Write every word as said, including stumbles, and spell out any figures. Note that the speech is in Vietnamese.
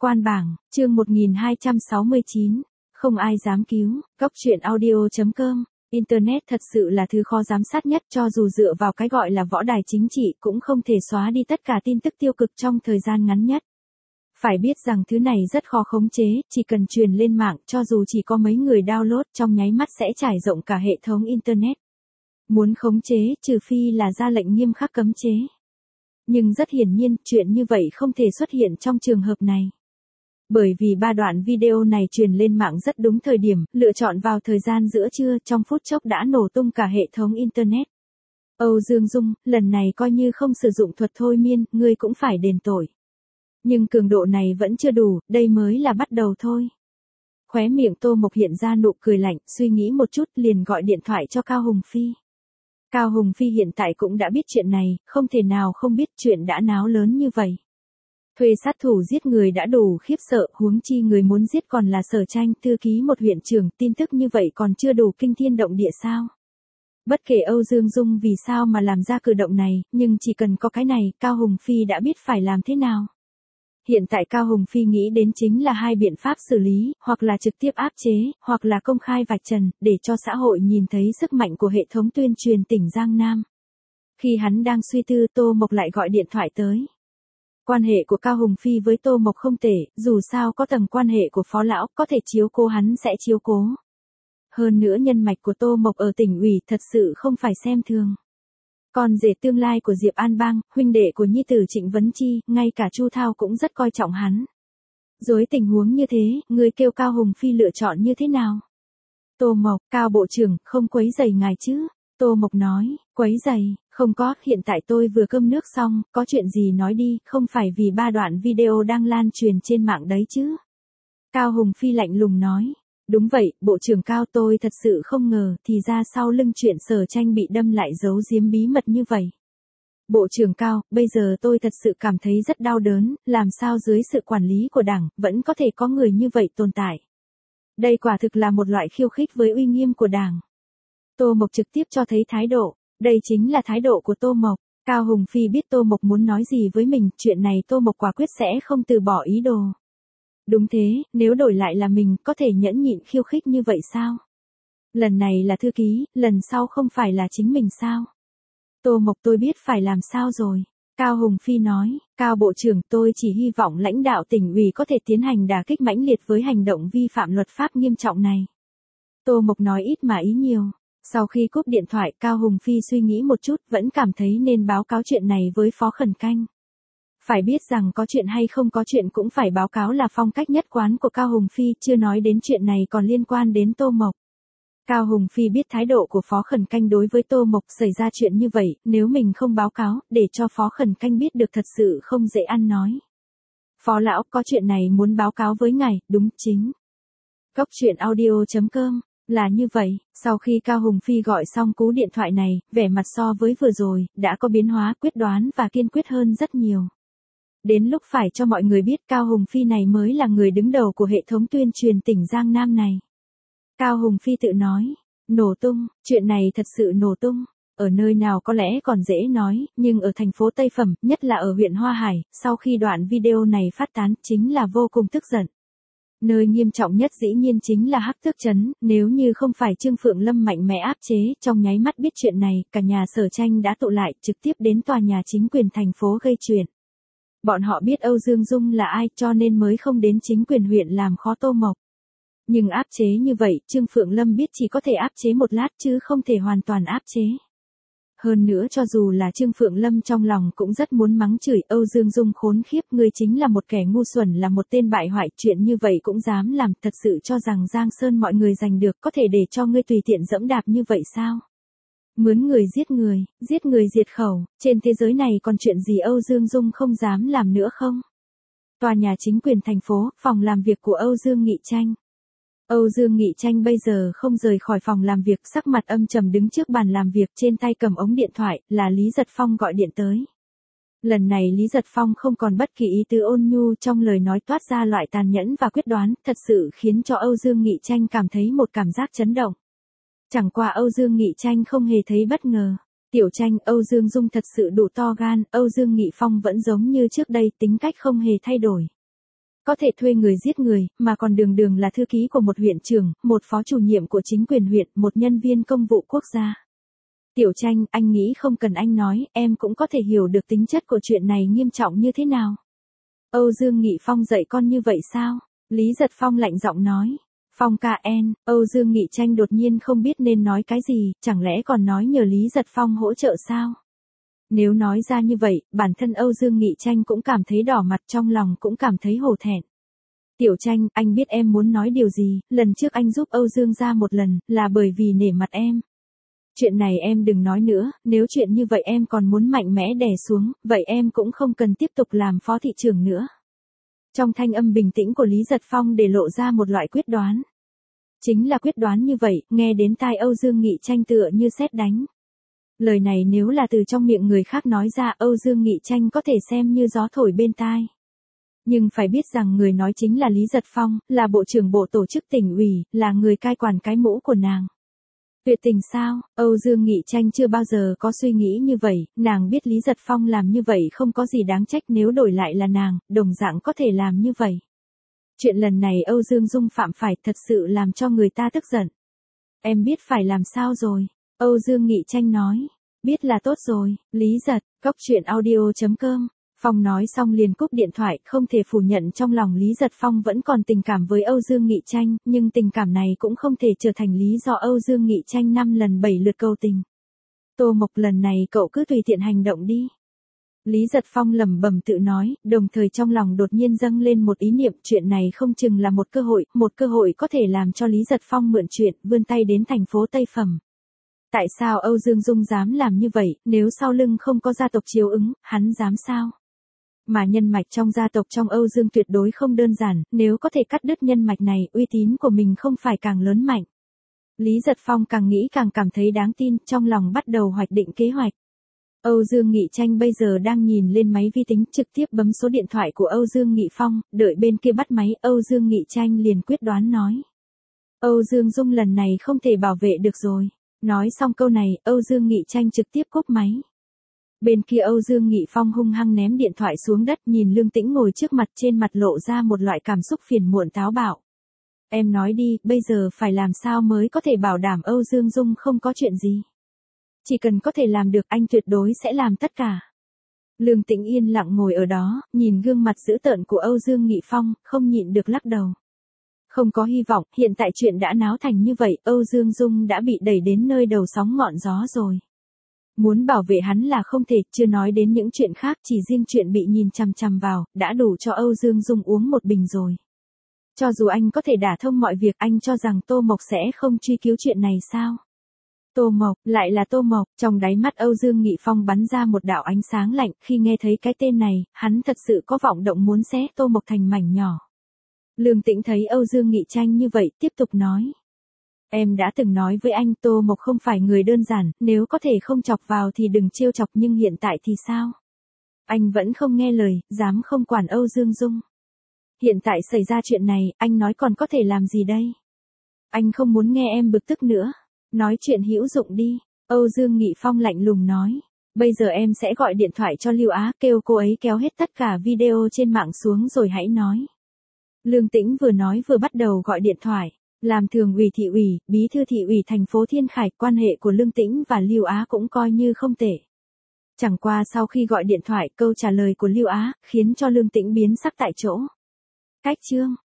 Quan bảng, chương một nghìn hai trăm sáu mươi chín, không ai dám cứu, góc truyện audio chấm com. Internet thật sự là thứ khó giám sát nhất, cho dù dựa vào cái gọi là võ đài chính trị cũng không thể xóa đi tất cả tin tức tiêu cực trong thời gian ngắn nhất. Phải biết rằng thứ này rất khó khống chế, chỉ cần truyền lên mạng cho dù chỉ có mấy người download trong nháy mắt sẽ trải rộng cả hệ thống Internet. Muốn khống chế, trừ phi là ra lệnh nghiêm khắc cấm chế. Nhưng rất hiển nhiên, chuyện như vậy không thể xuất hiện trong trường hợp này. Bởi vì ba đoạn video này truyền lên mạng rất đúng thời điểm, lựa chọn vào thời gian giữa trưa, trong phút chốc đã nổ tung cả hệ thống Internet. Âu Dương Dung, lần này coi như không sử dụng thuật thôi miên, ngươi cũng phải đền tội. Nhưng cường độ này vẫn chưa đủ, đây mới là bắt đầu thôi. Khóe miệng Tô Mộc hiện ra nụ cười lạnh, suy nghĩ một chút liền gọi điện thoại cho Cao Hùng Phi. Cao Hùng Phi hiện tại cũng đã biết chuyện này, không thể nào không biết chuyện đã náo lớn như vậy. Thuê sát thủ giết người đã đủ khiếp sợ, huống chi người muốn giết còn là Sở Tranh, thư ký một huyện trưởng, tin tức như vậy còn chưa đủ kinh thiên động địa sao? Bất kể Âu Dương Dung vì sao mà làm ra cử động này, nhưng chỉ cần có cái này, Cao Hùng Phi đã biết phải làm thế nào. Hiện tại Cao Hùng Phi nghĩ đến chính là hai biện pháp xử lý, hoặc là trực tiếp áp chế, hoặc là công khai vạch trần, để cho xã hội nhìn thấy sức mạnh của hệ thống tuyên truyền tỉnh Giang Nam. Khi hắn đang suy tư, Tô Mộc lại gọi điện thoại tới. Quan hệ của Cao Hùng Phi với Tô Mộc không tệ, dù sao có tầng quan hệ của phó lão, có thể chiếu cố hắn sẽ chiếu cố. Hơn nữa nhân mạch của Tô Mộc ở tỉnh ủy thật sự không phải xem thường. Con rể tương lai của Diệp An Bang, huynh đệ của nhi tử Trịnh Vấn Chi, ngay cả Chu Thao cũng rất coi trọng hắn. Dưới tình huống như thế, người kêu Cao Hùng Phi lựa chọn như thế nào? Tô Mộc, Cao Bộ trưởng, không quấy rầy ngài chứ? Tô Mộc nói, quấy rầy, không có, hiện tại tôi vừa cơm nước xong, có chuyện gì nói đi, không phải vì ba đoạn video đang lan truyền trên mạng đấy chứ? Cao Hùng Phi lạnh lùng nói. Đúng vậy, Bộ trưởng Cao, tôi thật sự không ngờ, thì ra sau lưng chuyện Sở Tranh bị đâm lại giấu giếm bí mật như vậy. Bộ trưởng Cao, bây giờ tôi thật sự cảm thấy rất đau đớn, làm sao dưới sự quản lý của Đảng, vẫn có thể có người như vậy tồn tại. Đây quả thực là một loại khiêu khích với uy nghiêm của Đảng. Tô Mộc trực tiếp cho thấy thái độ, đây chính là thái độ của Tô Mộc. Cao Hùng Phi biết Tô Mộc muốn nói gì với mình, chuyện này Tô Mộc quả quyết sẽ không từ bỏ ý đồ. Đúng thế, nếu đổi lại là mình, có thể nhẫn nhịn khiêu khích như vậy sao? Lần này là thư ký, lần sau không phải là chính mình sao? Tô Mộc, tôi biết phải làm sao rồi. Cao Hùng Phi nói, Cao Bộ trưởng, tôi chỉ hy vọng lãnh đạo tỉnh ủy có thể tiến hành đả kích mãnh liệt với hành động vi phạm luật pháp nghiêm trọng này. Tô Mộc nói ít mà ý nhiều. Sau khi cúp điện thoại, Cao Hùng Phi suy nghĩ một chút, vẫn cảm thấy nên báo cáo chuyện này với Phó Khẩn Canh. Phải biết rằng có chuyện hay không có chuyện cũng phải báo cáo là phong cách nhất quán của Cao Hùng Phi, chưa nói đến chuyện này còn liên quan đến Tô Mộc. Cao Hùng Phi biết thái độ của Phó Khẩn Canh đối với Tô Mộc, xảy ra chuyện như vậy, nếu mình không báo cáo, để cho Phó Khẩn Canh biết được thật sự không dễ ăn nói. Phó lão, có chuyện này muốn báo cáo với ngài, đúng chính. Góc truyện audio chấm com. Là như vậy, sau khi Cao Hùng Phi gọi xong cú điện thoại này, vẻ mặt so với vừa rồi, đã có biến hóa, quyết đoán và kiên quyết hơn rất nhiều. Đến lúc phải cho mọi người biết Cao Hùng Phi này mới là người đứng đầu của hệ thống tuyên truyền tỉnh Giang Nam này. Cao Hùng Phi tự nói, nổ tung, chuyện này thật sự nổ tung. Ở nơi nào có lẽ còn dễ nói, nhưng ở thành phố Tây Phẩm, nhất là ở huyện Hoa Hải, sau khi đoạn video này phát tán, chính là vô cùng tức giận. Nơi nghiêm trọng nhất dĩ nhiên chính là Hắc Tước Trấn, nếu như không phải Trương Phượng Lâm mạnh mẽ áp chế, trong nháy mắt biết chuyện này, cả nhà Sở Tranh đã tụ lại, trực tiếp đến tòa nhà chính quyền thành phố gây chuyện. Bọn họ biết Âu Dương Dung là ai, cho nên mới không đến chính quyền huyện làm khó Tô Mộc. Nhưng áp chế như vậy, Trương Phượng Lâm biết chỉ có thể áp chế một lát chứ không thể hoàn toàn áp chế. Hơn nữa cho dù là Trương Phượng Lâm trong lòng cũng rất muốn mắng chửi Âu Dương Dung khốn khiếp, ngươi chính là một kẻ ngu xuẩn, là một tên bại hoại, chuyện như vậy cũng dám làm, thật sự cho rằng Giang Sơn mọi người giành được, có thể để cho ngươi tùy tiện dẫm đạp như vậy sao? Mướn người giết người, giết người diệt khẩu, trên thế giới này còn chuyện gì Âu Dương Dung không dám làm nữa không? Tòa nhà chính quyền thành phố, phòng làm việc của Âu Dương Nghị Tranh. Âu Dương Nghị Tranh bây giờ không rời khỏi phòng làm việc, sắc mặt âm trầm đứng trước bàn làm việc, trên tay cầm ống điện thoại, là Lý Giật Phong gọi điện tới. Lần này Lý Giật Phong không còn bất kỳ ý tứ ôn nhu trong lời nói, toát ra loại tàn nhẫn và quyết đoán, thật sự khiến cho Âu Dương Nghị Tranh cảm thấy một cảm giác chấn động. Chẳng qua Âu Dương Nghị Tranh không hề thấy bất ngờ. Tiểu Tranh, Âu Dương Dung thật sự đủ to gan, Âu Dương Nghị Phong vẫn giống như trước đây, tính cách không hề thay đổi. Có thể thuê người giết người, mà còn đường đường là thư ký của một huyện trưởng, một phó chủ nhiệm của chính quyền huyện, một nhân viên công vụ quốc gia. Tiểu Tranh, anh nghĩ không cần anh nói, em cũng có thể hiểu được tính chất của chuyện này nghiêm trọng như thế nào. Âu Dương Nghị Phong dạy con như vậy sao? Lý Giật Phong lạnh giọng nói. Phong ca en, Âu Dương Nghị Tranh đột nhiên không biết nên nói cái gì, chẳng lẽ còn nói nhờ Lý Giật Phong hỗ trợ sao? Nếu nói ra như vậy, bản thân Âu Dương Nghị Tranh cũng cảm thấy đỏ mặt, trong lòng cũng cảm thấy hổ thẹn. Tiểu Tranh, anh biết em muốn nói điều gì, lần trước anh giúp Âu Dương ra một lần, là bởi vì nể mặt em. Chuyện này em đừng nói nữa, nếu chuyện như vậy em còn muốn mạnh mẽ đè xuống, vậy em cũng không cần tiếp tục làm phó thị trưởng nữa. Trong thanh âm bình tĩnh của Lý Giật Phong để lộ ra một loại quyết đoán. Chính là quyết đoán như vậy, nghe đến tai Âu Dương Nghị Tranh tựa như sét đánh. Lời này nếu là từ trong miệng người khác nói ra, Âu Dương Nghị Tranh có thể xem như gió thổi bên tai. Nhưng phải biết rằng người nói chính là Lý Giật Phong, là bộ trưởng bộ tổ chức tỉnh ủy, là người cai quản cái mũ của nàng. Tuyệt tình sao? Âu Dương Nghị Tranh chưa bao giờ có suy nghĩ như vậy, nàng biết Lý Giật Phong làm như vậy không có gì đáng trách, nếu đổi lại là nàng, đồng dạng có thể làm như vậy. Chuyện lần này Âu Dương Dung phạm phải thật sự làm cho người ta tức giận. Em biết phải làm sao rồi? Âu Dương Nghị Tranh nói. Biết là tốt rồi, Lý Giật, cốc truyện audio chấm com. Phong nói xong liền cúp điện thoại, không thể phủ nhận trong lòng Lý Giật Phong vẫn còn tình cảm với Âu Dương Nghị Tranh, nhưng tình cảm này cũng không thể trở thành lý do Âu Dương Nghị Tranh năm lần bảy lượt cầu tình. Tô Mộc, lần này cậu cứ tùy tiện hành động đi. Lý Giật Phong lẩm bẩm tự nói, đồng thời trong lòng đột nhiên dâng lên một ý niệm, chuyện này không chừng là một cơ hội, một cơ hội có thể làm cho Lý Giật Phong mượn chuyện, vươn tay đến thành phố Tây Phẩm. Tại sao Âu Dương Dung dám làm như vậy, nếu sau lưng không có gia tộc chiếu ứng, hắn dám sao? Mà nhân mạch trong gia tộc trong Âu Dương tuyệt đối không đơn giản, nếu có thể cắt đứt nhân mạch này, uy tín của mình không phải càng lớn mạnh. Lý Giật Phong càng nghĩ càng cảm thấy đáng tin, trong lòng bắt đầu hoạch định kế hoạch. Âu Dương Nghị Tranh bây giờ đang nhìn lên máy vi tính, trực tiếp bấm số điện thoại của Âu Dương Nghị Phong, đợi bên kia bắt máy, Âu Dương Nghị Tranh liền quyết đoán nói. Âu Dương Dung lần này không thể bảo vệ được rồi. Nói xong câu này, Âu Dương Nghị Tranh trực tiếp cúp máy. Bên kia Âu Dương Nghị Phong hung hăng ném điện thoại xuống đất, nhìn Lương Tĩnh ngồi trước mặt, trên mặt lộ ra một loại cảm xúc phiền muộn táo bạo. Em nói đi, bây giờ phải làm sao mới có thể bảo đảm Âu Dương Dung không có chuyện gì? Chỉ cần có thể làm được, anh tuyệt đối sẽ làm tất cả. Lương Tĩnh yên lặng ngồi ở đó, nhìn gương mặt dữ tợn của Âu Dương Nghị Phong, không nhịn được lắc đầu. Không có hy vọng, hiện tại chuyện đã náo thành như vậy, Âu Dương Dung đã bị đẩy đến nơi đầu sóng ngọn gió rồi. Muốn bảo vệ hắn là không thể, chưa nói đến những chuyện khác, chỉ riêng chuyện bị nhìn chằm chằm vào, đã đủ cho Âu Dương Dung uống một bình rồi. Cho dù anh có thể đả thông mọi việc, anh cho rằng Tô Mộc sẽ không truy cứu chuyện này sao? Tô Mộc, lại là Tô Mộc, trong đáy mắt Âu Dương Nghị Phong bắn ra một đạo ánh sáng lạnh, khi nghe thấy cái tên này, hắn thật sự có vọng động muốn xé Tô Mộc thành mảnh nhỏ. Lương Tĩnh thấy Âu Dương Nghị Tranh như vậy, tiếp tục nói. Em đã từng nói với anh, Tô Mộc không phải người đơn giản, nếu có thể không chọc vào thì đừng trêu chọc, nhưng hiện tại thì sao? Anh vẫn không nghe lời, dám không quản Âu Dương Dung. Hiện tại xảy ra chuyện này, anh nói còn có thể làm gì đây? Anh không muốn nghe em bực tức nữa. Nói chuyện hữu dụng đi. Âu Dương Nghị Phong lạnh lùng nói. Bây giờ em sẽ gọi điện thoại cho Lưu Á, kêu cô ấy kéo hết tất cả video trên mạng xuống rồi hãy nói. Lương Tĩnh vừa nói vừa bắt đầu gọi điện thoại. Làm thường ủy thị ủy, bí thư thị ủy thành phố Thiên Khải, quan hệ của Lương Tĩnh và Lưu Á cũng coi như không tệ. Chẳng qua sau khi gọi điện thoại, câu trả lời của Lưu Á khiến cho Lương Tĩnh biến sắc tại chỗ. Cách chương